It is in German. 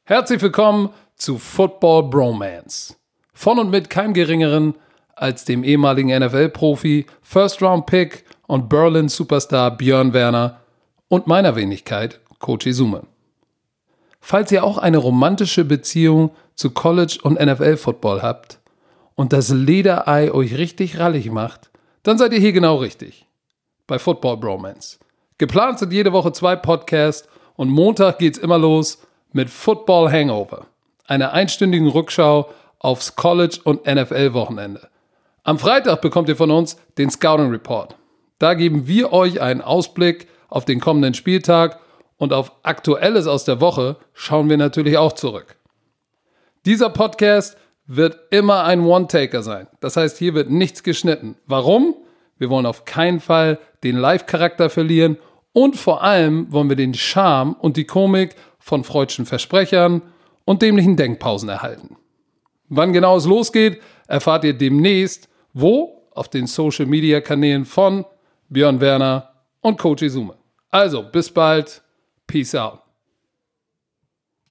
Herzlich willkommen zu Football Bromance. Von und mit keinem Geringeren als dem ehemaligen NFL-Profi, First-Round-Pick und Berlin-Superstar Björn Werner und meiner Wenigkeit, Coach Izume. Falls ihr auch eine romantische Beziehung zu College- und NFL-Football habt und das Lederei euch richtig rallig macht, dann seid ihr hier genau richtig. Bei Football Bromance. Geplant sind jede Woche 2 Podcasts und Montag geht's immer los mit Football Hangover, einer einstündigen Rückschau aufs College- und NFL-Wochenende. Am Freitag bekommt ihr von uns den Scouting Report. Da geben wir euch einen Ausblick auf den kommenden Spieltag und auf Aktuelles aus der Woche schauen wir natürlich auch zurück. Dieser Podcast wird immer ein One-Taker sein. Das heißt, hier wird nichts geschnitten. Warum? Wir wollen auf keinen Fall den Live-Charakter verlieren und vor allem wollen wir den Charme und die Komik von freudschen Versprechern und dämlichen Denkpausen erhalten. Wann genau es losgeht, erfahrt ihr demnächst, wo? Auf den Social-Media-Kanälen von Björn Werner und Coach Izume. Also, bis bald. Peace out.